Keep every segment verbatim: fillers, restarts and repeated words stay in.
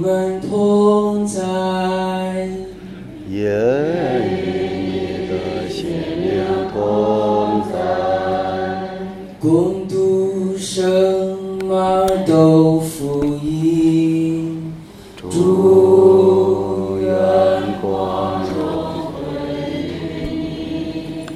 们同在， 也与你的心灵同在， 共读圣马尔窦福音。主愿光荣归于你。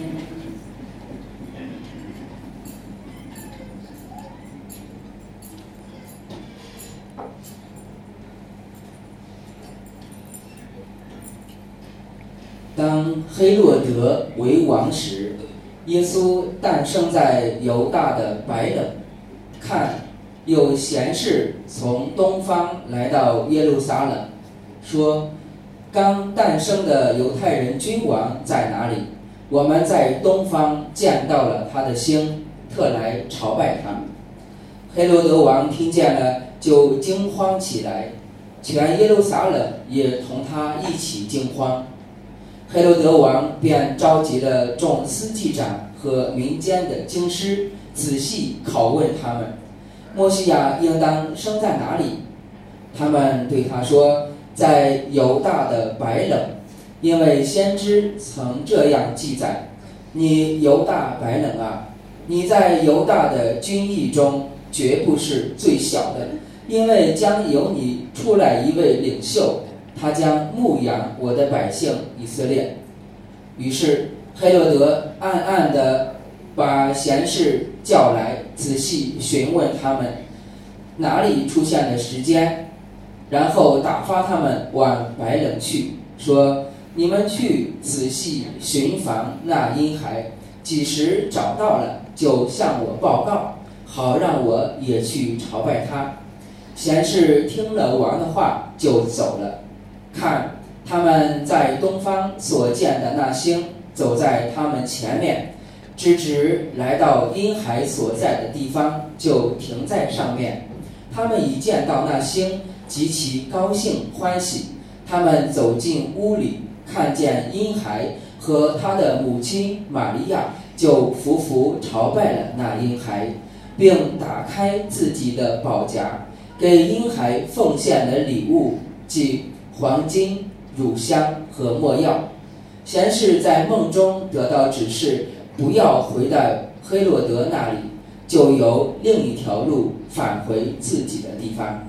当黑落德为王时，耶稣诞生在犹大的白冷。看，有贤士从东方来到耶路撒冷，说：刚诞生的犹太人君王在哪里？我们在东方见到了他的星，特来朝拜他。黑罗德王听见了，就惊慌起来，全耶路撒冷也同他一起惊慌。黑罗德王便召集了众司祭长和民间的经师，仔细拷问他们：默西亚应当生在哪里？他们对他说：在犹大的白冷，因为先知曾这样记载：你犹大白冷啊，你在犹大的军役中绝不是最小的，因为将由你出来一位领袖，他将牧养我的百姓以色列。于是黑落德暗暗地把贤士叫来，仔细询问他们哪里出现的时间，然后打发他们往白冷去，说：你们去仔细寻访那婴孩，几时找到了，就向我报告，好让我也去朝拜他。贤士听了王的话，就走了。看，他们在东方所见的那星走在他们前面，直直来到婴孩所在的地方，就停在上面。他们一见到那星，极其高兴欢喜。他们走进屋里，看见婴孩和他的母亲玛利亚，就伏伏朝拜了那婴孩，并打开自己的宝匣，给婴孩奉献了礼物，即黄金、乳香和没药。贤士在梦中得到指示，不要回到黑落德那里，就由另一条路返回自己的地方。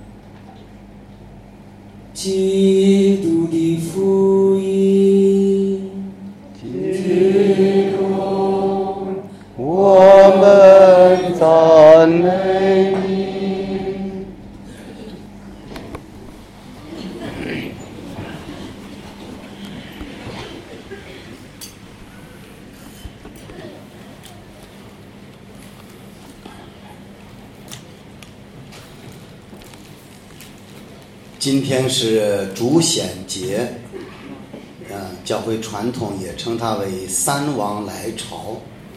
基督的福音。 基督，我们赞美你。今天是主显节，嗯，教会传统也称它为三王来朝。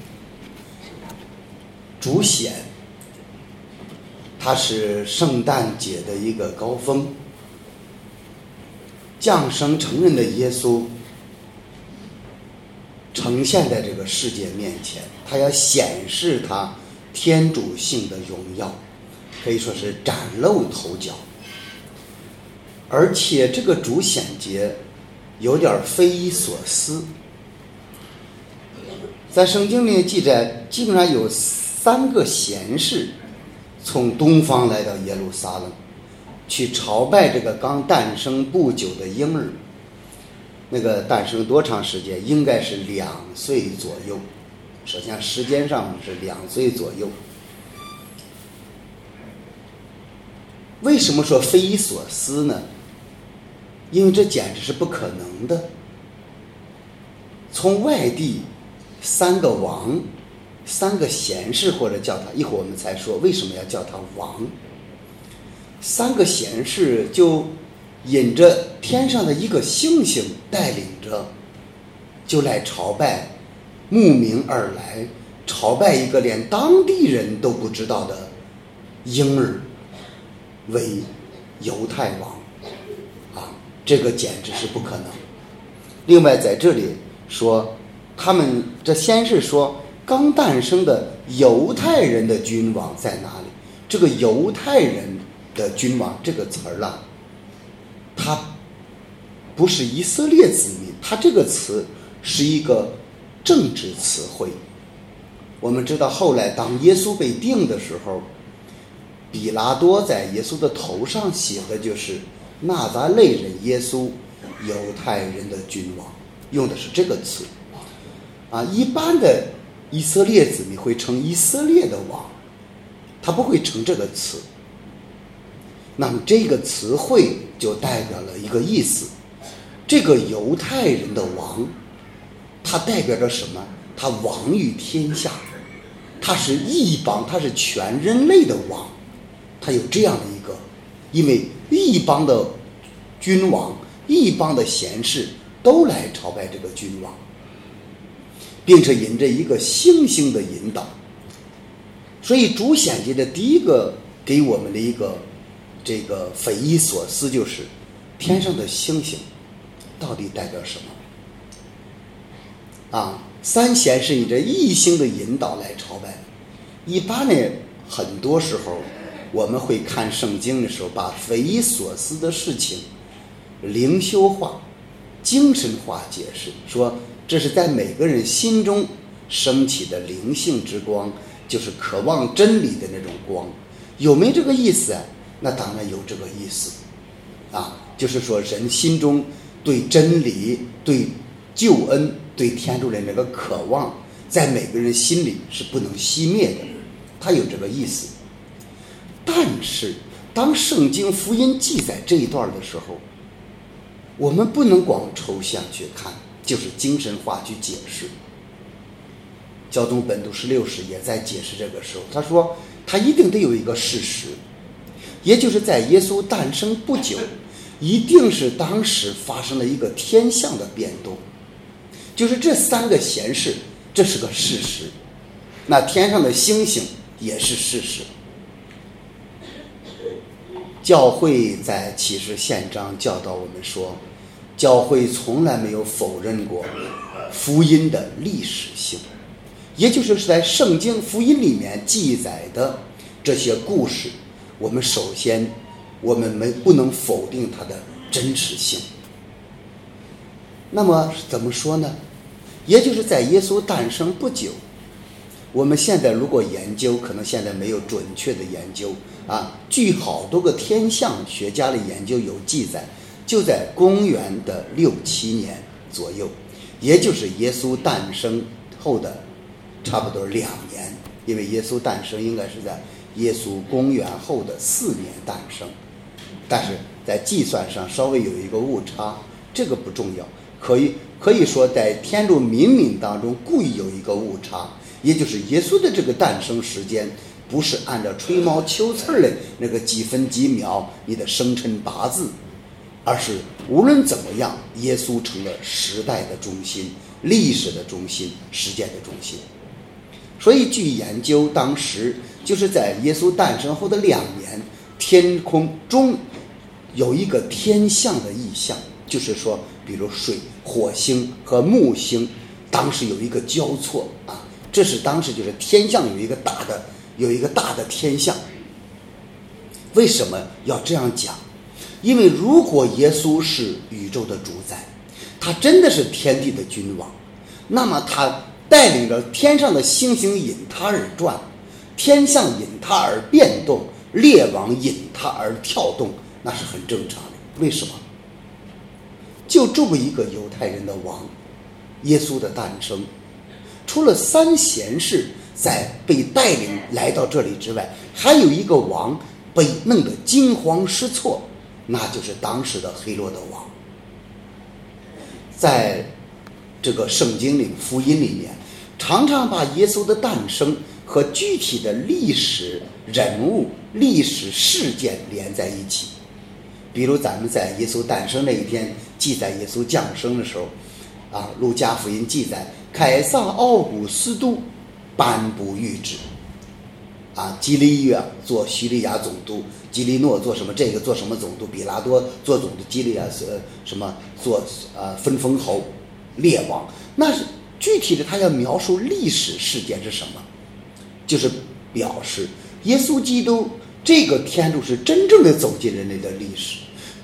主显，它是圣诞节的一个高峰，降生成人的耶稣呈现在这个世界面前，他要显示他天主性的荣耀，可以说是崭露头角。而且这个主显节有点匪夷所思，在圣经里记载，基本上有三个贤士从东方来到耶路撒冷，去朝拜这个刚诞生不久的婴儿。那个诞生多长时间？应该是两岁左右。首先时间上是两岁左右。为什么说匪夷所思呢？因为这简直是不可能的。从外地三个王，三个贤士，或者叫他，一会儿我们才说为什么要叫他王。三个贤士就引着天上的一个星星带领着，就来朝拜，慕名而来朝拜一个连当地人都不知道的婴儿为犹太王啊，这个简直是不可能。另外在这里说，他们这先是说刚诞生的犹太人的君王在哪里？这个犹太人的君王这个词儿啊， 他不是以色列子民，他这个词是一个政治词汇。我们知道后来当耶稣被钉的时候，比拉多在耶稣的头上写的就是纳匝肋人耶稣，犹太人的君王，用的是这个词啊。一般的以色列子民会称以色列的王，他不会称这个词。那么这个词汇就代表了一个意思，这个犹太人的王，他代表着什么？他王于天下，他是异邦，他是全人类的王，他有这样的一个，因为异邦的君王、异邦的贤士都来朝拜这个君王，并且引着一个星星的引导。所以主显节的第一个给我们的一个这个匪夷所思，就是天上的星星到底代表什么啊？三贤是以这异星的引导来朝拜。一般呢，很多时候我们会看圣经的时候，把匪夷所思的事情灵修化、精神化解释，说这是在每个人心中升起的灵性之光，就是渴望真理的那种光。有没有这个意思啊？那当然有这个意思啊，就是说人心中对真理、对救恩、对天主的那个渴望，在每个人心里是不能熄灭的，它有这个意思。但是当圣经福音记载这一段的时候，我们不能光抽象去看，就是精神化去解释。教宗本笃十六世也在解释这个时候，他说他一定得有一个事实，也就是在耶稣诞生不久，一定是当时发生了一个天象的变动，就是这三个贤士，这是个事实，那天上的星星也是事实。教会在启示宪章教导我们说，教会从来没有否认过福音的历史性，也就是在圣经福音里面记载的这些故事，我们首先我们没不能否定它的真实性。那么怎么说呢？也就是在耶稣诞生不久，我们现在如果研究，可能现在没有准确的研究啊，据好多个天象学家的研究有记载，就在公元的六七年左右，也就是耶稣诞生后的差不多两年，因为耶稣诞生应该是在耶稣公元后的四年诞生，但是在计算上稍微有一个误差，这个不重要，可以可以说在天主冥冥当中故意有一个误差，也就是耶稣的这个诞生时间不是按照吹毛求疵的那个几分几秒你的生辰八字，而是无论怎么样，耶稣成了时代的中心、历史的中心、时间的中心。所以据研究，当时就是在耶稣诞生后的两年，天空中有一个天象的异象，就是说比如水、火星和木星当时有一个交错啊，这是当时就是天象有一个大的有一个大的天象。为什么要这样讲？因为如果耶稣是宇宙的主宰，他真的是天地的君王，那么他带领着天上的星星引他而转，天象引他而变动，列王引他而跳动，那是很正常的。为什么？就这么一个犹太人的王，耶稣的诞生，除了三贤士在被带领来到这里之外，还有一个王被弄得惊慌失措，那就是当时的黑落德王。在这个圣经里福音里面，常常把耶稣的诞生和具体的历史人物、历史事件连在一起。比如咱们在耶稣诞生那一天记载耶稣降生的时候啊，路加福音记载凯撒奥古斯都颁布谕旨啊，基利约做叙利亚总督，基利诺做什么这个做什么总督，比拉多做总督，基利亚呃什么做呃分封侯列王。那是具体的他要描述历史事件是什么，就是表示耶稣基督这个天主是真正的走进人类的历史，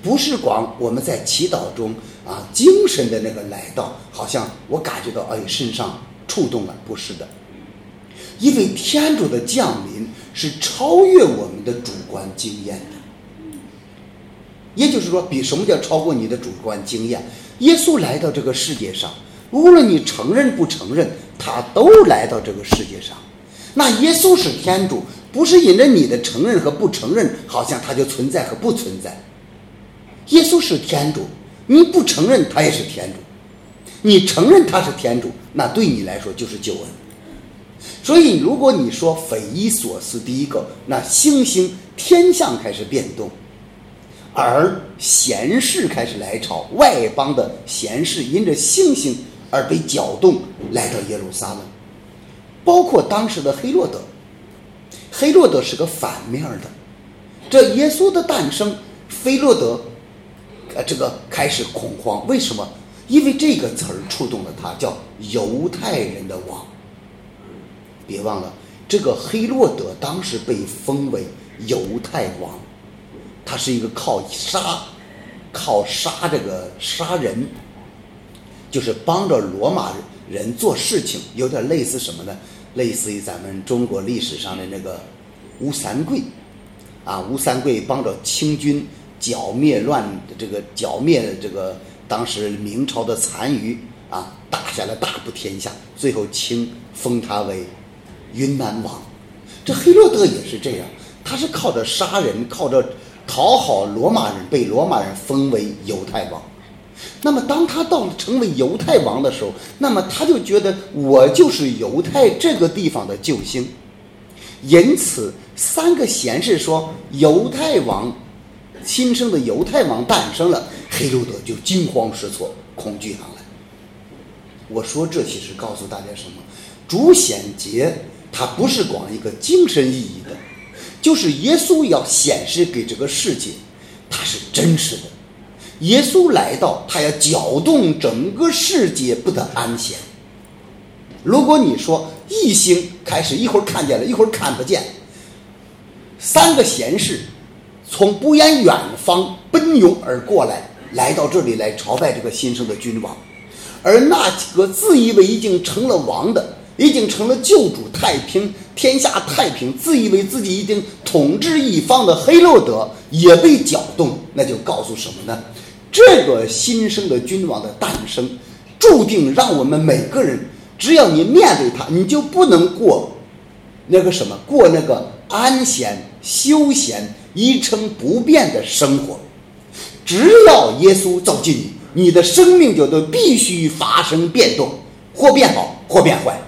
不是光我们在祈祷中啊精神的那个来到，好像我感觉到哎身上触动了，不是的。因为天主的降临是超越我们的主观经验的，也就是说，比什么叫超过你的主观经验？耶稣来到这个世界上，无论你承认不承认，他都来到这个世界上。那耶稣是天主，不是因着你的承认和不承认，好像他就存在和不存在。耶稣是天主，你不承认他也是天主，你承认他是天主，那对你来说就是救恩。所以如果你说匪夷所思，第一个，那星星天象开始变动，而贤士开始来朝，外邦的贤士因着星星而被搅动来到耶路撒冷，包括当时的黑落德。黑落德是个反面的，这耶稣的诞生，黑落德呃，这个开始恐慌。为什么？因为这个词儿触动了他，叫犹太人的王。别忘了，这个黑落德当时被封为犹太王，他是一个靠杀靠杀这个杀人，就是帮着罗马人做事情，有点类似什么呢？类似于咱们中国历史上的那个吴三桂啊，吴三桂帮着清军剿灭乱这个剿灭这个当时明朝的残余啊，打下了大部天下，最后清封他为云南王。这黑落德也是这样，他是靠着杀人，靠着讨好罗马人，被罗马人封为犹太王。那么当他到了成为犹太王的时候，那么他就觉得我就是犹太这个地方的救星。因此三个贤士说犹太王新生的犹太王诞生了，黑落德就惊慌失措，恐惧上来。我说这其实告诉大家什么？主显节它不是光一个精神意义的，就是耶稣要显示给这个世界，它是真实的。耶稣来到，他要搅动整个世界不得安闲。如果你说异星开始一会儿看见了，一会儿看不见，三个贤士从不远远方奔涌而过来，来到这里来朝拜这个新生的君王，而那几个自以为已经成了王的，已经成了救主，太平天下太平，自以为自己已经统治一方的黑落德也被搅动。那就告诉什么呢？这个新生的君王的诞生，注定让我们每个人，只要你面对他，你就不能过那个什么，过那个安闲休闲一成不变的生活。只要耶稣走进你，你的生命就都必须发生变动，或变好或变坏。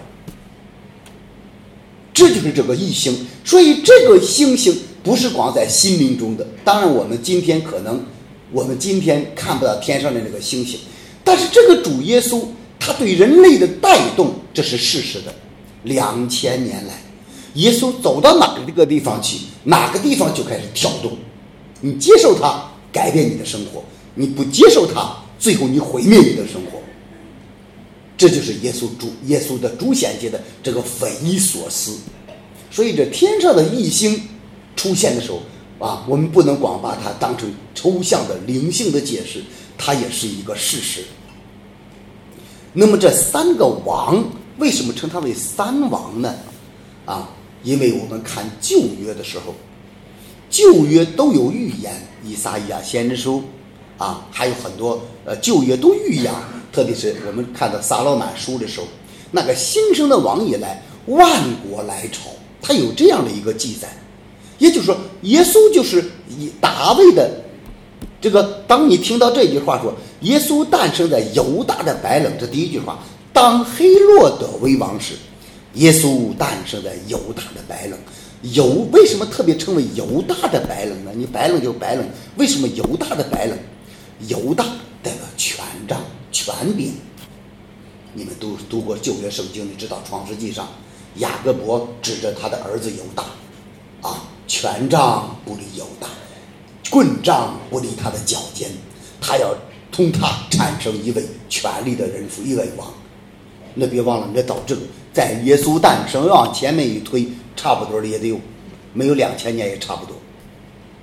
这就是这个异星。所以这个星星不是光在心灵中的，当然我们今天可能我们今天看不到天上的那个星星，但是这个主耶稣他对人类的带动，这是事实的。两千年来，耶稣走到哪个地方去，哪个地方就开始跳动。你接受他，改变你的生活；你不接受他，最后你毁灭你的生活。这就是耶稣主耶稣的主显节的这个匪夷所思。所以这天上的异星出现的时候啊，我们不能光把它当成抽象的灵性的解释，它也是一个事实。那么这三个王为什么称它为三王呢？啊，因为我们看旧约的时候，旧约都有预言，以撒意亚先知书啊，还有很多呃旧约都预言，特别是我们看到撒罗满书的时候，那个新生的王一来，万国来朝，它有这样的一个记载。也就是说，耶稣就是以大卫的这个，当你听到这句话说耶稣诞生在犹大的白冷，这第一句话，当黑落德为王时，耶稣诞生在犹大的白冷。犹为什么特别称为犹大的白冷呢？你白冷就白冷，为什么犹大的白冷？犹大代表权杖、权柄。你们读读过旧约圣经，你知道创世纪上雅各伯指着他的儿子犹大啊，权杖不离犹大，棍杖不离他的脚尖，他要同他产生一位权力的人夫，一位王。那别忘了，那到这个在耶稣诞生往前面一推，差不多也得有没有两千年也差不多。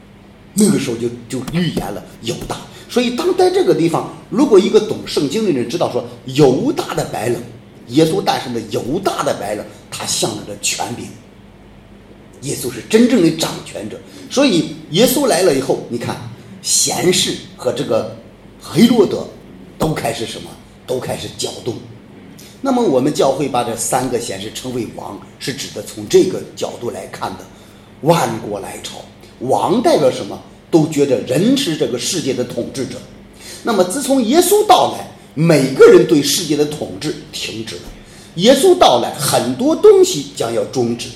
那个时候就就预言了犹大。所以当在这个地方，如果一个懂圣经的人知道说犹大的白冷，耶稣诞生的犹大的白冷，他象征着权柄，耶稣是真正的掌权者。所以耶稣来了以后，你看贤士和这个黑罗德都开始什么，都开始搅动。那么我们教会把这三个贤士称为王，是指的从这个角度来看的。万国来朝，王代表什么？都觉得人是这个世界的统治者。那么自从耶稣到来，每个人对世界的统治停止了。耶稣到来，很多东西将要终止。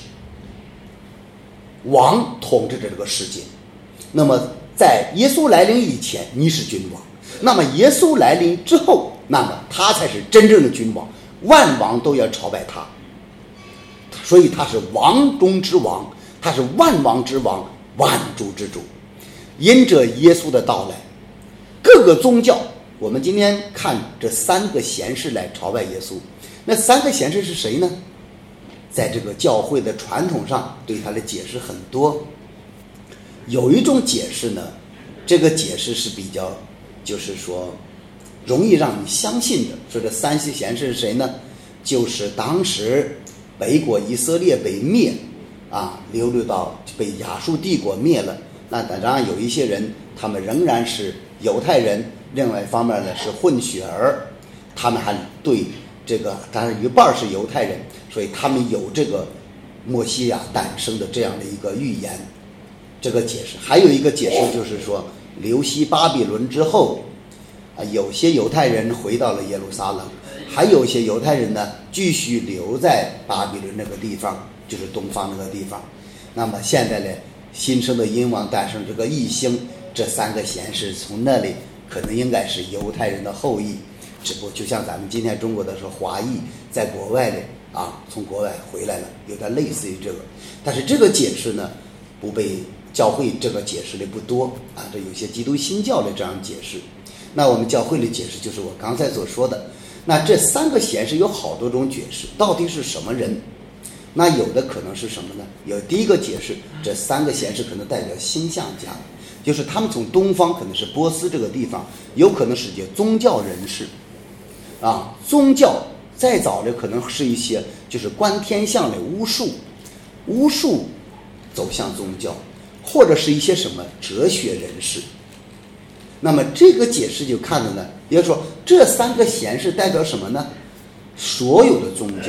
王统治着这个世界。那么在耶稣来临以前，你是君王；那么耶稣来临之后，那么他才是真正的君王，万王都要朝拜他。所以他是王中之王，他是万王之王，万主之主。因着耶稣的到来，各个宗教，我们今天看这三个贤士来朝拜耶稣。那三个贤士是谁呢？在这个教会的传统上对他的解释很多。有一种解释呢，这个解释是比较就是说容易让你相信的。说这三系贤士是谁呢？就是当时北国以色列被灭啊，流入到被亚述帝国灭了。那当然有一些人他们仍然是犹太人，另外一方面呢是混血儿，他们还对这个当然一半是犹太人，所以他们有这个默西亚诞生的这样的一个预言，这个解释。还有一个解释就是说，流西巴比伦之后啊，有些犹太人回到了耶路撒冷，还有一些犹太人呢继续留在巴比伦那个地方，就是东方那个地方。那么现在呢，新生的殷王诞生这个异星，这三个贤士从那里可能应该是犹太人的后裔，只不过就像咱们今天中国的说华裔在国外的啊，从国外回来了，有点类似于这个。但是这个解释呢，不被教会这个解释的不多啊，这有些基督新教的这样解释。那我们教会的解释就是我刚才所说的。那这三个贤士有好多种解释，到底是什么人？那有的可能是什么呢？有第一个解释，这三个贤士可能代表星象家，就是他们从东方可能是波斯这个地方，有可能是些宗教人士啊，宗教再早的可能是一些就是观天象的巫术，巫术走向宗教，或者是一些什么哲学人士。那么这个解释就看了呢，也就是说这三个贤士代表什么呢？所有的宗教，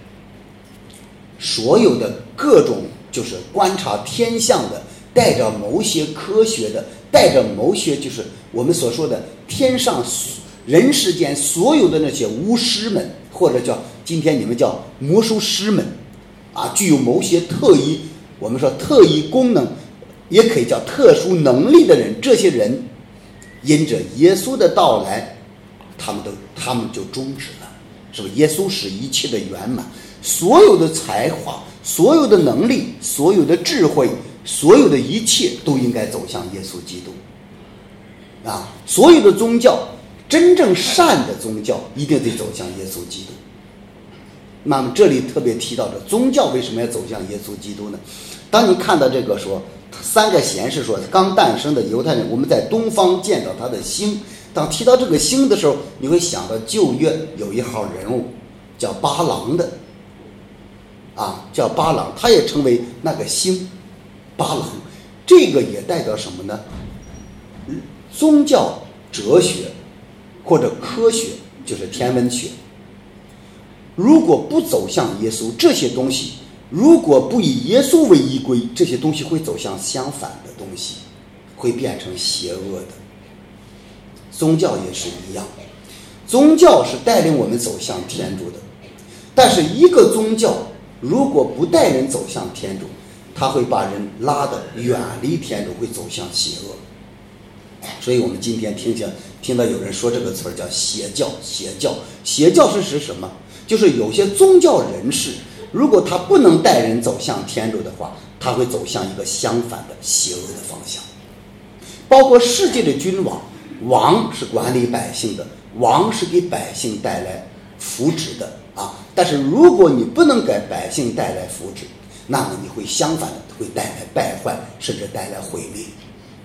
所有的各种就是观察天象的，带着某些科学的，带着某些就是我们所说的天上人世间所有的那些巫师们，或者叫今天你们叫魔术师们啊，具有某些特异，我们说特异功能，也可以叫特殊能力的人，这些人因着耶稣的到来，他们都他们就终止了，是不是？耶稣使一切的圆满，所有的才华，所有的能力，所有的智慧，所有的一切都应该走向耶稣基督啊！所有的宗教，真正善的宗教一定得走向耶稣基督。那么这里特别提到的宗教为什么要走向耶稣基督呢？当你看到这个说三个贤士说刚诞生的犹太人，我们在东方见到他的星，当提到这个星的时候，你会想到旧约有一号人物叫巴郎的啊，叫巴郎，他也称为那个星巴郎。这个也代表什么呢？宗教、哲学或者科学，就是天文学，如果不走向耶稣，这些东西如果不以耶稣为依归，这些东西会走向相反的东西，会变成邪恶的。宗教也是一样，宗教是带领我们走向天主的，但是一个宗教如果不带人走向天主，它会把人拉得远离天主，会走向邪恶。所以我们今天听见听到有人说这个词儿叫邪教，邪教，邪教是指什么？就是有些宗教人士，如果他不能带人走向天主的话，他会走向一个相反的邪恶的方向。包括世界的君王，王是管理百姓的，王是给百姓带来福祉的啊。但是如果你不能给百姓带来福祉，那么你会相反的会带来败坏，甚至带来毁灭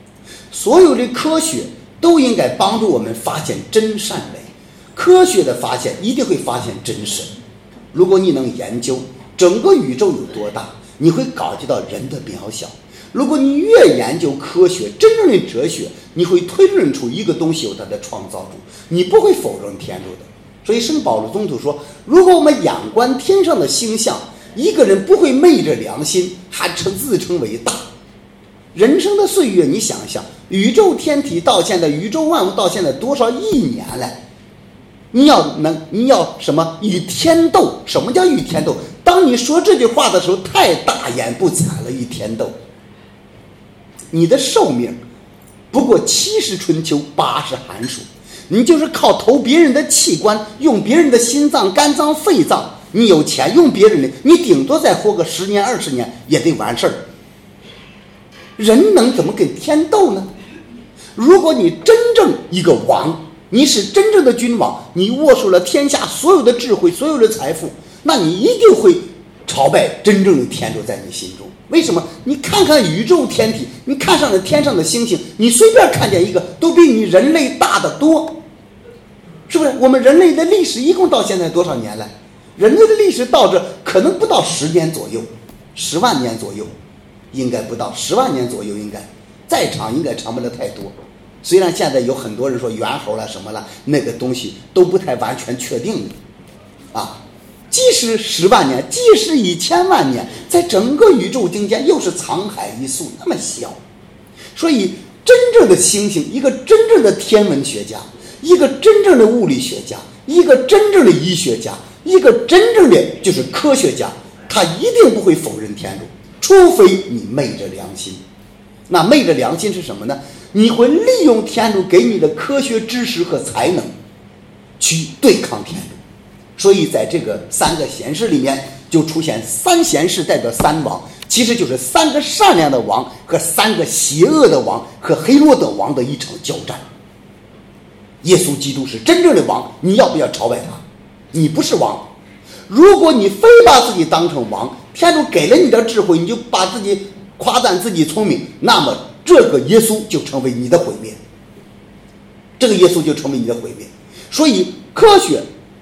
所有的科学都应该帮助我们发现真善美。科学的发现一定会发现真神。如果你能研究整个宇宙有多大，你会感觉到人的渺小。如果你越研究科学，真正的哲学，你会推论出一个东西有它的创造主，你不会否认天主的。所以圣保罗宗徒说，如果我们仰观天上的星象，一个人不会昧着良心还称自称为大。人生的岁月，你想想，宇宙天体到现在，宇宙万物到现在多少亿年了，你要能你要什么与天斗？什么叫与天斗？当你说这句话的时候，太大言不惭了。与天斗，你的寿命不过七十春秋八十寒暑，你就是靠投别人的器官，用别人的心脏肝脏肺脏，你有钱用别人的，你顶多再活个十年二十年也得完事儿。人能怎么跟天斗呢？如果你真正一个王，你是真正的君王，你握住了天下所有的智慧所有的财富，那你一定会朝拜真正的天主在你心中。为什么？你看看宇宙天体，你看上了天上的星星，你随便看见一个都比你人类大得多，是不是？我们人类的历史一共到现在多少年了？人类的历史到这可能不到十年左右，十万年左右，应该不到十万年左右，应该再长应该长不了太多。虽然现在有很多人说猿猴了什么了，那个东西都不太完全确定的啊。即使十万年，即使一千万年，在整个宇宙中间又是沧海一粟，那么小。所以真正的星星，一个真正的天文学家，一个真正的物理学家，一个真正的医学家，一个真正的就是科学家，他一定不会否认天主，除非你昧着良心。那昧着良心是什么呢？你会利用天主给你的科学知识和才能去对抗天主。所以在这个三个贤士里面就出现三贤士代表三王，其实就是三个善良的王和三个邪恶的王和黑罗德王的一场交战。耶稣基督是真正的王，你要不要朝拜他？你不是王。如果你非把自己当成王，天主给了你的智慧，你就把自己夸赞自己聪明，那么这个耶稣就成为你的毁灭，这个耶稣就成为你的毁灭。所以科学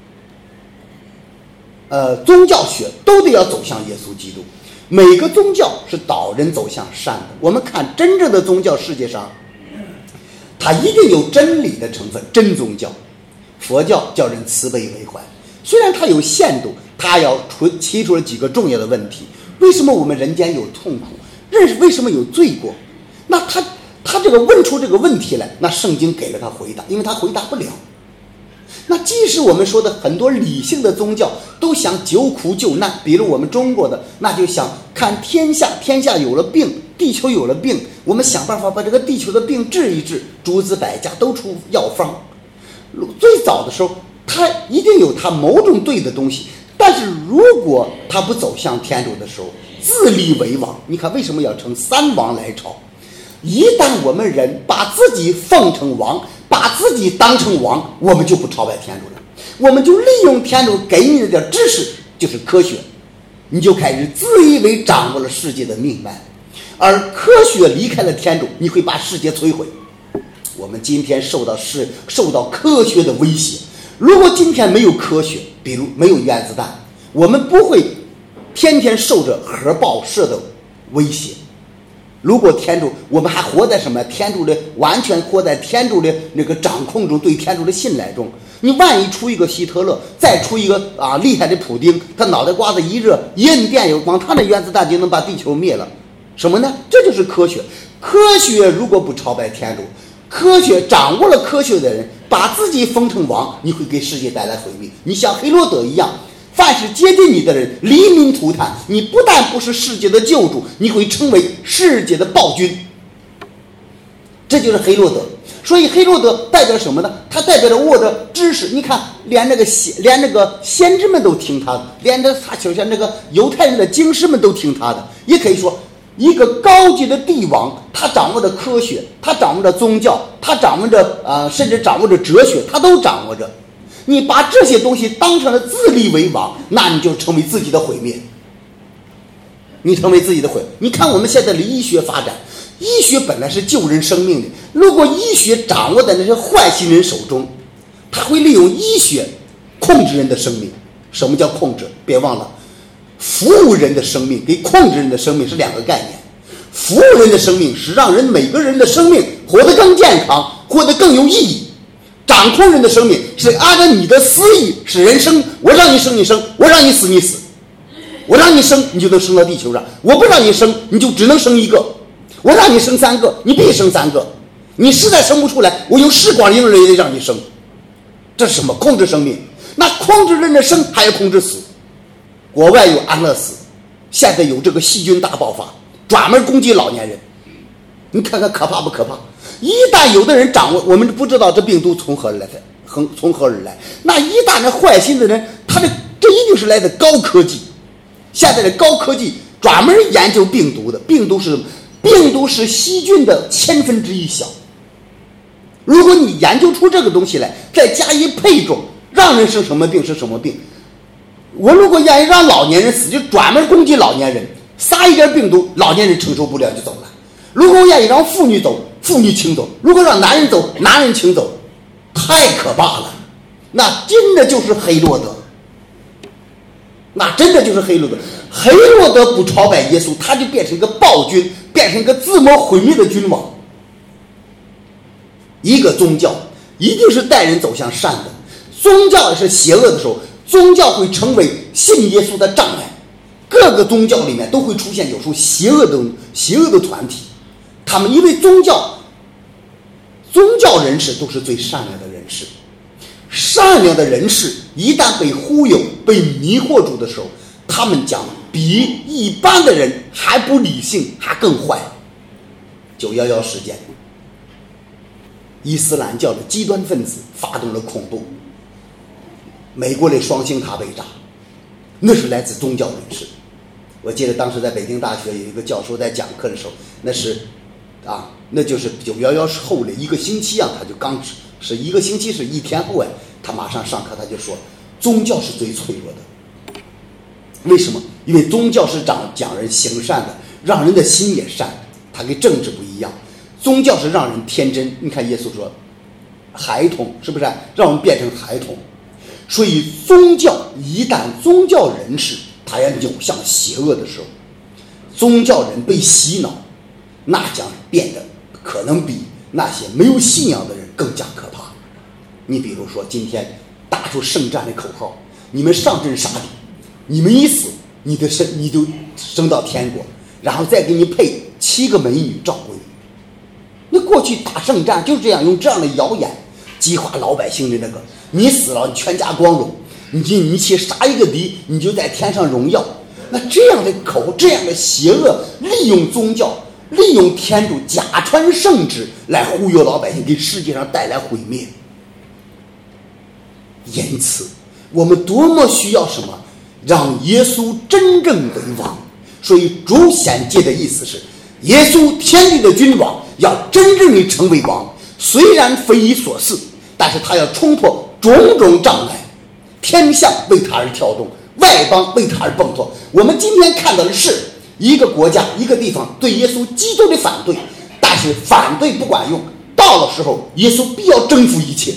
呃，宗教学都得要走向耶稣基督，每个宗教是导人走向善的。我们看真正的宗教，世界上它一定有真理的成分，真宗教。佛教叫人慈悲为怀，虽然它有限度，它要提出了几个重要的问题。为什么我们人间有痛苦？认识为什么有罪过？那他他这个问出这个问题来，那圣经给了他回答，因为他回答不了。那即使我们说的很多理性的宗教都想救苦救难，比如我们中国的，那就想看天下，天下有了病，地球有了病，我们想办法把这个地球的病治一治，诸子百家都出药方。最早的时候，他一定有他某种对的东西，但是如果他不走向天主的时候，自立为王，你看为什么要称三王来朝？一旦我们人把自己奉成王，把自己当成王，我们就不朝拜天主了，我们就利用天主给你的知识，就是科学，你就开始自以为掌握了世界的命脉，而科学离开了天主，你会把世界摧毁。我们今天受到是受到科学的威胁，如果今天没有科学，比如没有原子弹，我们不会天天受着核爆射的威胁。如果天主，我们还活在什么天主的完全活在天主的那个掌控中，对天主的信赖中。你万一出一个希特勒，再出一个啊厉害的普丁，他脑袋瓜子一热，一摁电有光，他的原子弹就能把地球灭了。什么呢？这就是科学。科学如果不朝拜天主，科学掌握了科学的人，把自己封成王，你会给世界带来毁灭。你像黑罗德一样，凡是接近你的人黎民涂炭，你不但不是世界的救主，你会成为世界的暴君。这就是黑罗德。所以黑罗德代表什么呢？他代表着握着知识。你看连那个连那个先知们都听他的，连这他就像这个犹太人的经师们都听他的。也可以说一个高级的帝王，他掌握着科学，他掌握着宗教，他掌握着呃甚至掌握着哲学，他都掌握着。你把这些东西当成了自立为王，那你就成为自己的毁灭，你成为自己的毁。你看我们现在的医学发展， 医学本来是救人生命的，如果医学掌握在那些坏心人手中，他会利用医学控制人的生命。什么叫控制？别忘了，服务人的生命跟控制人的生命是两个概念。服务人的生命是让人每个人的生命活得更健康，活得更有意义。掌控人的生命是按照你的私意使人生，我让你生你生，我让你死你死，我让你生你就能生到地球上，我不让你生你就只能生一个，我让你生三个你必生三个，你实在生不出来我用试管婴儿也得让你生。这是什么？控制生命。那控制人的生还要控制死。国外有安乐死，现在有这个细菌大爆发，专门攻击老年人，你看看可怕不可怕？一旦有的人掌握，我们不知道这病毒从何而来的，从何而来，那一旦那坏心的人，他的这一定是来自高科技。现在的高科技专门研究病毒的，病毒是病毒是细菌的千分之一小。如果你研究出这个东西来，再加以配种，让人生什么病是什么病。我如果愿意让老年人死，就专门攻击老年人，撒一点病毒，老年人承受不了就走了。如果我愿意让妇女走，妇女请走；如果让男人走，男人请走，太可怕了。那真的就是黑洛德，那真的就是黑洛德。黑洛德不朝拜耶稣，他就变成一个暴君，变成一个自谋毁灭的君王。一个宗教一定是带人走向善的，宗教是邪恶的时候，宗教会成为信耶稣的障碍。各个宗教里面都会出现有时候邪恶的邪恶的团体，他们因为宗教宗教人士都是最善良的人士，善良的人士一旦被忽悠被迷惑住的时候，他们将比一般的人还不理性，还更坏。九一一事件，伊斯兰教的极端分子发动了恐怖，美国的双星塔被炸，那是来自宗教人士。我记得当时在北京大学有一个教授在讲课的时候，那是啊，那就是九一一后的一个星期啊，他就刚是一个星期是一天后啊，他马上上课他就说，宗教是最脆弱的。为什么？因为宗教是讲讲人行善的，让人的心也善，它跟政治不一样。宗教是让人天真，你看耶稣说孩童，是不是让我们变成孩童？所以宗教一旦宗教人士他要扭向邪恶的时候，宗教人被洗脑，那将变得可能比那些没有信仰的人更加可怕。你比如说今天打出圣战的口号，你们上阵杀敌，你们一死你的生你就升到天国，然后再给你配七个美女照顾你。那过去打圣战就这样，用这样的谣言激化老百姓的那个，你死了你全家光荣，你你去杀一个敌你就在天上荣耀。那这样的口这样的邪恶，利用宗教利用天主假传圣旨来忽悠老百姓，给世界上带来毁灭。因此我们多么需要什么？让耶稣真正为王。所以主显界的意思是，耶稣天地的君王要真正的成为王，虽然匪夷所思，但是他要冲破种种障碍，天象为他而跳动，外邦为他而蹦脱。我们今天看到的是一个国家一个地方对耶稣极度的反对，但是反对不管用，到了时候耶稣必要征服一切。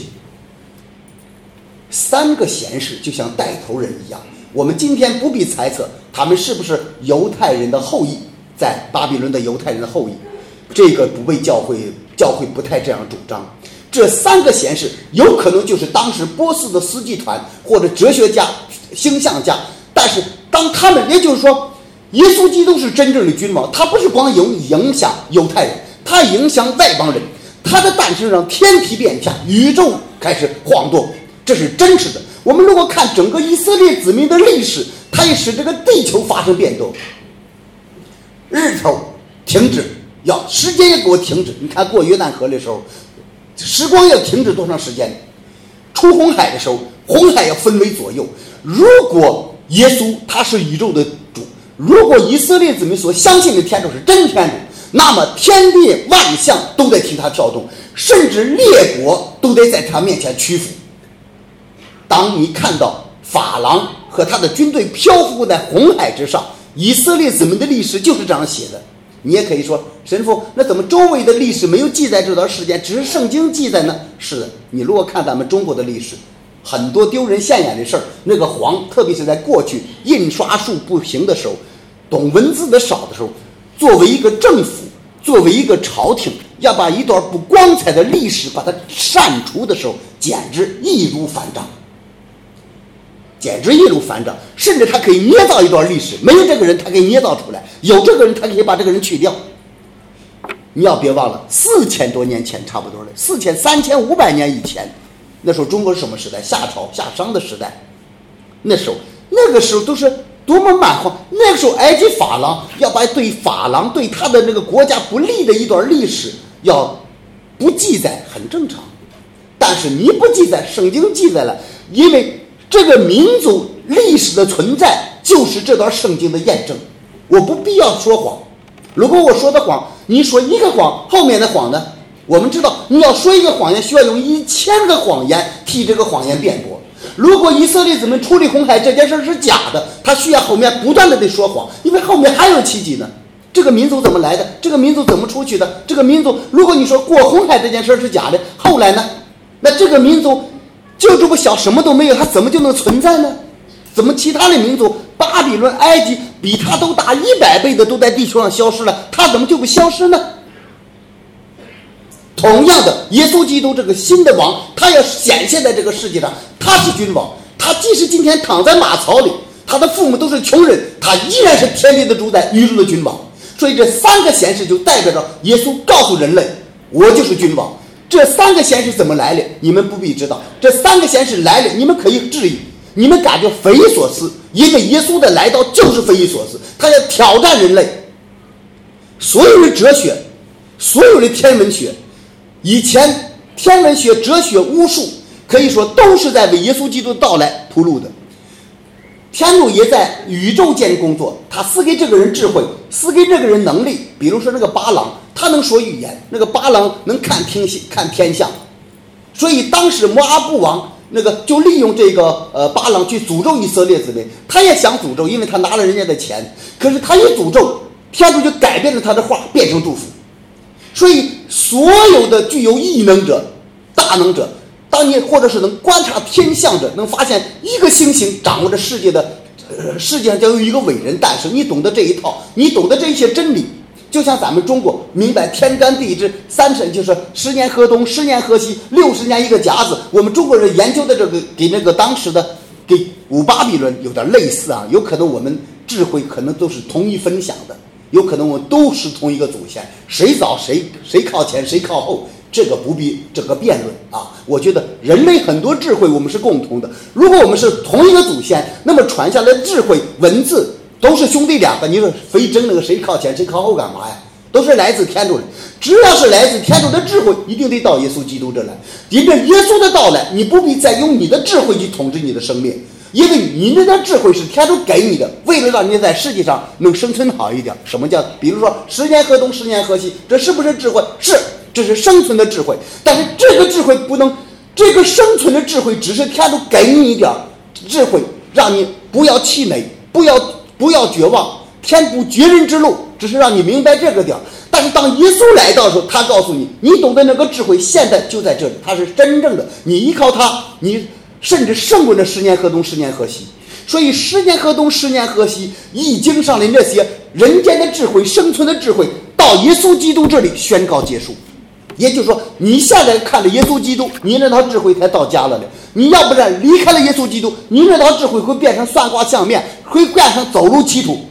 三个贤士就像带头人一样，我们今天不必猜测他们是不是犹太人的后裔，在巴比伦的犹太人的后裔，这个不被教会教会不太这样主张。这三个贤士有可能就是当时波斯的司祭团或者哲学家星象家，但是当他们也就是说耶稣基督是真正的君王，他不是光有影响犹太人，他影响外邦人。他的诞生让天体变化，宇宙开始晃动，这是真实的。我们如果看整个以色列子民的历史，它也使这个地球发生变动，日头停止，要时间也给我停止。你看过约旦河的时候，时光要停止多长时间？出红海的时候，红海要分为左右。如果耶稣他是宇宙的主，如果以色列子民所相信的天主是真天主，那么天地万象都在替他跳动，甚至列国都得在他面前屈服。当你看到法郎和他的军队漂浮在红海之上，以色列子民的历史就是这样写的。 你也可以说，神父，那怎么周围的历史没有记载这段时间，只是圣经记载呢？是的，你如果看咱们中国的历史，很多丢人现眼的事儿，那个皇，特别是在过去印刷术不行的时候，懂文字的少的时候，作为一个政府，作为一个朝廷，要把一段不光彩的历史把它删除的时候，简直易如反掌。简直易如反掌，甚至他可以捏造一段历史，没有这个人他可以捏造出来，有这个人他可以把这个人去掉。你要别忘了，四千多年前差不多了，四千三千五百年以前，那时候中国是什么时代？夏朝夏商的时代。那时候那个时候都是多么蛮荒，那个时候埃及法郎要把对法郎对他的那个国家不利的一段历史要不记载很正常，但是你不记载，圣经记载了，因为这个民族历史的存在就是这段圣经的验证，我不必要说谎。如果我说的谎，你说一个谎，后面的谎呢？我们知道你要说一个谎言需要用一千个谎言替这个谎言辩驳。如果以色列子们处理红海这件事是假的，他需要后面不断的得说谎，因为后面还有奇迹呢。这个民族怎么来的？这个民族怎么出去的？这个民族，如果你说过红海这件事是假的，后来呢？那这个民族就这么小，什么都没有，他怎么就能存在呢？怎么其他的民族，巴比伦、埃及比他都大一百倍的都在地球上消失了，他怎么就不消失呢？同样的，耶稣基督这个新的王，他要显现在这个世界上，他是君王，他即使今天躺在马槽里，他的父母都是穷人，他依然是天地的主宰，宇宙的君王。所以这三个显示就代表着耶稣告诉人类，我就是君王。这三个显示怎么来的？你们不必知道。这三个显示来了，你们可以质疑，你们感觉匪夷所思，因为耶稣的来到就是匪夷所思，他要挑战人类。所有的哲学，所有的天文学，以前天文学、哲学、巫术，可以说都是在为耶稣基督的到来铺路的。天主也在宇宙间工作，他赐给这个人智慧，赐给这个人能力。比如说那个巴郎，他能说语言，那个巴郎能看天看天象，所以当时摩阿布王那个就利用这个呃巴郎去诅咒以色列子民，他也想诅咒，因为他拿了人家的钱，可是他一诅咒，天主就改变了他的话，变成祝福。所以所有的具有异能者、大能者，当你或者是能观察天象者，能发现一个星星掌握着世界的，呃，世界上将有一个伟人诞生。你懂得这一套，你懂得这些真理，就像咱们中国明白天干地支三神，就是十年河东，十年河西，六十年一个甲子。我们中国人研究的这个，给那个当时的给古巴比伦有点类似啊，有可能我们智慧可能都是同一分享的，有可能我们都是同一个祖先，谁早谁谁靠前谁靠后。这个不必这个辩论啊！我觉得人类很多智慧我们是共同的。如果我们是同一个祖先，那么传下来的智慧文字都是兄弟两个，你说非争那个谁靠前谁靠后干嘛呀？都是来自天主的。只要是来自天主的智慧，一定得到耶稣基督这来。因为耶稣的到来，你不必再用你的智慧去统治你的生命，因为你那点智慧是天主给你的，为了让你在世界上能生存好一点。什么叫？比如说十年河东，十年河西，这是不是智慧？是。这是生存的智慧，但是这个智慧不能，这个生存的智慧只是天主给你一点智慧，让你不要气馁，不要不要绝望，天不绝人之路，只是让你明白这个点。但是当耶稣来到的时候，他告诉你，你懂得那个智慧现在就在这里，它是真正的，你依靠它，你甚至胜过了十年河东，十年河西。所以十年河东，十年河西，易经上的那些人间的智慧、生存的智慧，到耶稣基督这里宣告结束。也就是说，你现在看着耶稣基督，你那套智慧才到家了呢。你要不然离开了耶稣基督，你那套智慧会变成算卦相面，会变成走入歧途。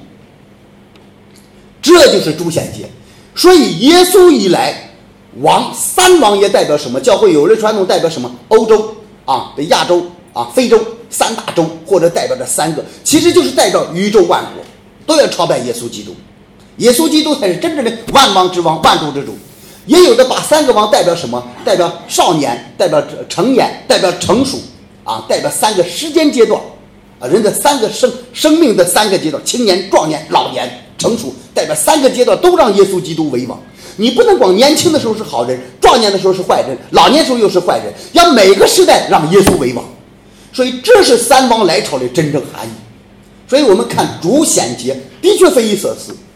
这就是诸显节。所以耶稣一来，王三王也代表什么？教会有人传统代表什么？欧洲啊，的亚洲啊，非洲三大洲，或者代表这三个，其实就是代表宇宙万国都要朝拜耶稣基督。耶稣基督才是真正的万王之王，万主之主。也有的把三个王代表什么？代表少年，代表成年，代表成熟啊，代表三个时间阶段啊，人的三个生生命的三个阶段：青年、壮年、老年、成熟，代表三个阶段都让耶稣基督为王。你不能光年轻的时候是好人，壮年的时候是坏人，老年时候又是坏人，要每个时代让耶稣为王。所以这是三王来朝的真正含义。所以我们看主显节的确匪夷所思。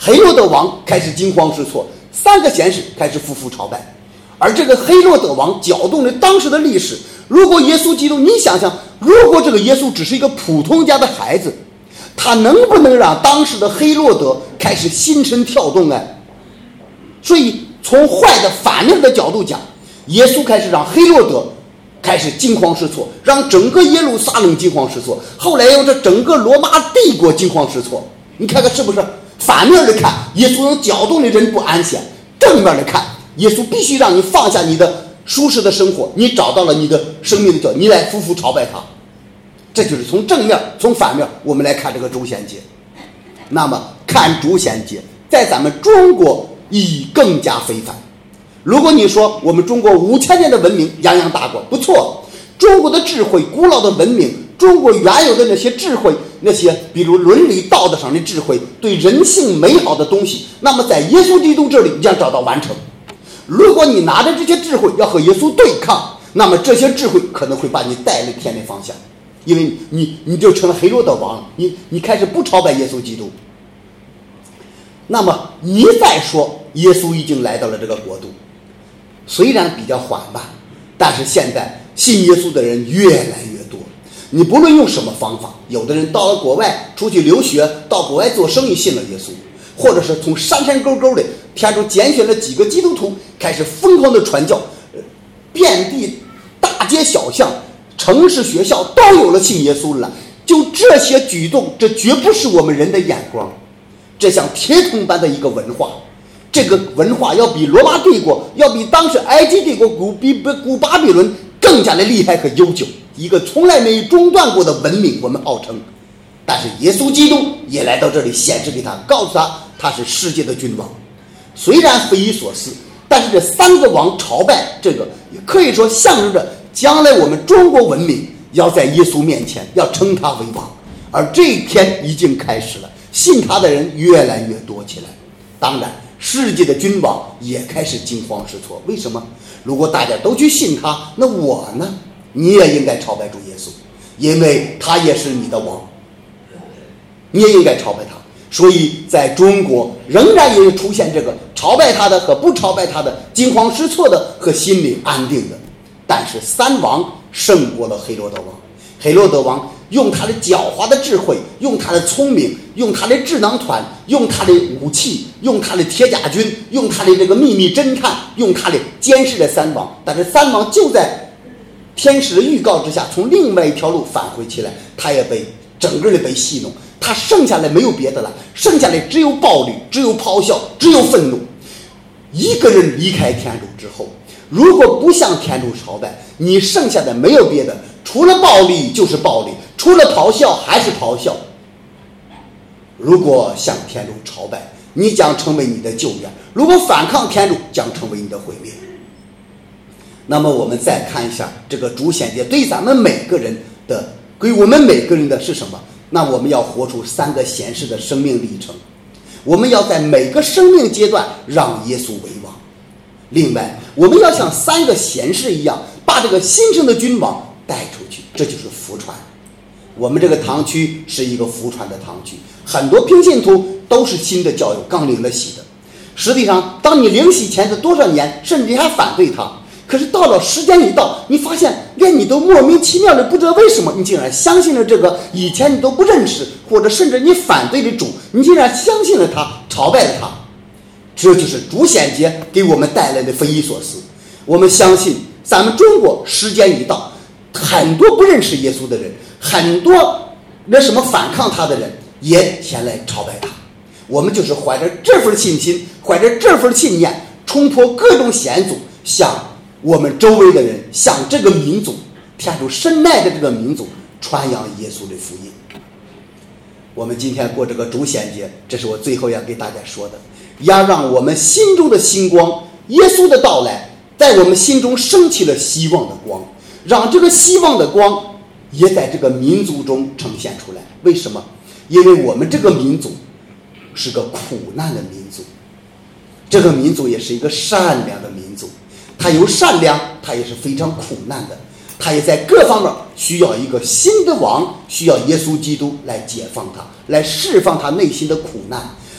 黑落德王开始惊慌失措，三个贤士开始夫妇朝拜。而这个黑落德王搅动了当时的历史。如果耶稣基督，你想想，如果这个耶稣只是一个普通家的孩子，他能不能让当时的黑落德开始心神跳动呢？所以从坏的反面的角度讲，耶稣开始让黑落德开始惊慌失措，让整个耶路撒冷惊慌失措，后来又这整个罗马帝国惊慌失措。你看看是不是？反面的看，耶稣能搅动的人不安闲；正面的看，耶稣必须让你放下你的舒适的生活，你找到了你的生命的角，你来夫妇朝拜他。这就是从正面从反面我们来看这个主显节。那么看主显节在咱们中国意义更加非凡。如果你说我们中国五千年的文明洋洋大国，不错，中国的智慧，古老的文明，中国原有的那些智慧，那些比如伦理道德上的智慧，对人性美好的东西，那么在耶稣基督这里将找到完成。如果你拿着这些智慧要和耶稣对抗，那么这些智慧可能会把你带离天的方向，因为你你就成了黑落德王，你你开始不朝拜耶稣基督。那么你再说耶稣已经来到了这个国度，虽然比较缓慢，但是现在信耶稣的人越来越多。你不论用什么方法，有的人到了国外出去留学，到国外做生意信了耶稣，或者是从山山沟沟的天主拣选了几个基督徒开始疯狂的传教，遍地大街小巷城市学校都有了信耶稣了。就这些举动，这绝不是我们人的眼光，这像铁桶般的一个文化。这个文化要比罗马帝国，要比当时埃及帝国、古比古巴比伦更加的厉害和悠久，一个从来没中断过的文明，我们号称。但是耶稣基督也来到这里显示给他，告诉他他是世界的君王。虽然匪夷所思，但是这三个王朝拜这个也可以说象征着将来我们中国文明要在耶稣面前要称他为王，而这一天已经开始了，信他的人越来越多起来。当然世界的君王也开始惊慌失措。为什么？如果大家都去信他，那我呢？你也应该朝拜主耶稣，因为他也是你的王，你也应该朝拜他。所以在中国仍然也出现这个朝拜他的和不朝拜他的，惊慌失措的和心里安定的。但是三王胜过了黑落德王。黑落德王用他的狡猾的智慧，用他的聪明，用他的智囊团，用他的武器，用他的铁甲军，用他的这个秘密侦探，用他的监视了三王。但是三王就在天使的预告之下，从另外一条路返回起来，他也被整个的被戏弄。他剩下来没有别的了，剩下来只有暴力，只有咆哮，只有愤怒。一个人离开天主之后，如果不向天主朝拜，你剩下的没有别的，除了暴力就是暴力，除了咆哮还是咆哮。如果向天主朝拜，你将成为你的救援；如果反抗天主，将成为你的毁灭。那么我们再看一下这个主显节对咱们每个人的，给我们每个人的是什么？那我们要活出三个贤士的生命历程，我们要在每个生命阶段让耶稣为王。另外我们要像三个贤士一样，把这个新生的君王带出去，这就是福传。我们这个堂区是一个福传的堂区，很多平信徒都是新的教友，刚领了洗的。实际上当你领洗前的多少年，甚至你还反对他，可是到了时间一到，你发现连你都莫名其妙的不知道为什么，你竟然相信了这个以前你都不认识，或者甚至你反对的主，你竟然相信了他，朝拜了他。这就是主显节给我们带来的匪夷所思。我们相信咱们中国时间一到，很多不认识耶稣的人，很多那什么反抗他的人也前来朝拜他。我们就是怀着这份信心，怀着这份信念，冲破各种险阻，向我们周围的人，向这个民族，天主深爱的这个民族传扬耶稣的福音。我们今天过这个主显节，这是我最后要给大家说的，要让我们心中的星光，耶稣的到来在我们心中升起了希望的光，让这个希望的光也在这个民族中呈现出来。为什么？因为我们这个民族是个苦难的民族，这个民族也是一个善良的民族，他有善良，他也是非常苦难的，他也在各方面需要一个新的王，需要耶稣基督来解放他，来释放他内心的苦难。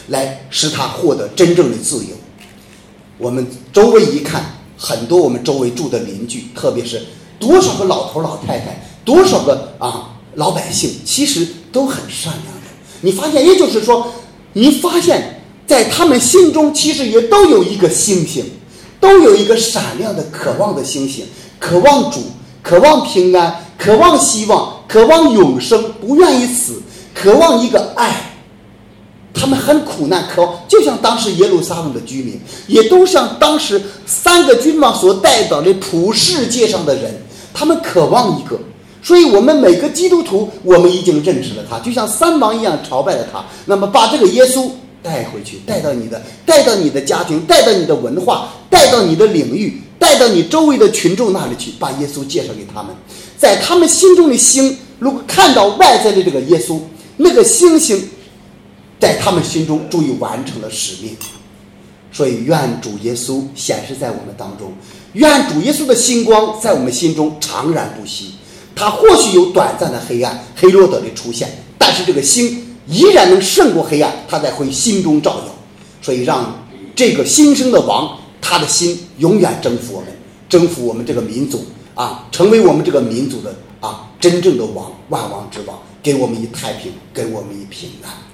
来使他获得真正的自由。我们周围一看，很多我们周围住的邻居，特别是多少个老头老太太，多少个啊老百姓，其实都很善良的。你发现，也就是说，你发现在他们心中其实也都有一个星星，都有一个闪亮的渴望的星星，渴望主，渴望平安，渴望希望，渴望永生，不愿意死，渴望一个爱。他们很苦难，渴望，就像当时耶路撒冷的居民，也都像当时三个君王所代表的普世界上的人，他们渴望一个。所以我们每个基督徒，我们已经认识了他，就像三王一样朝拜了他。那么把这个耶稣带回去，带到你的带到你的家庭，带到你的文化，带到你的领域，带到你周围的群众那里去，把耶稣介绍给他们。在他们心中的星，如果看到外在的这个耶稣，那个星星在他们心中终于完成了使命。所以愿主耶稣显示在我们当中，愿主耶稣的星光在我们心中常然不息。他或许有短暂的黑暗，黑罗德的出现，但是这个星依然能胜过黑暗，他在会心中照耀。所以让这个新生的王，他的心永远征服我们，征服我们这个民族啊，成为我们这个民族的啊真正的王，万王之王，给我们以太平，给我们以平安。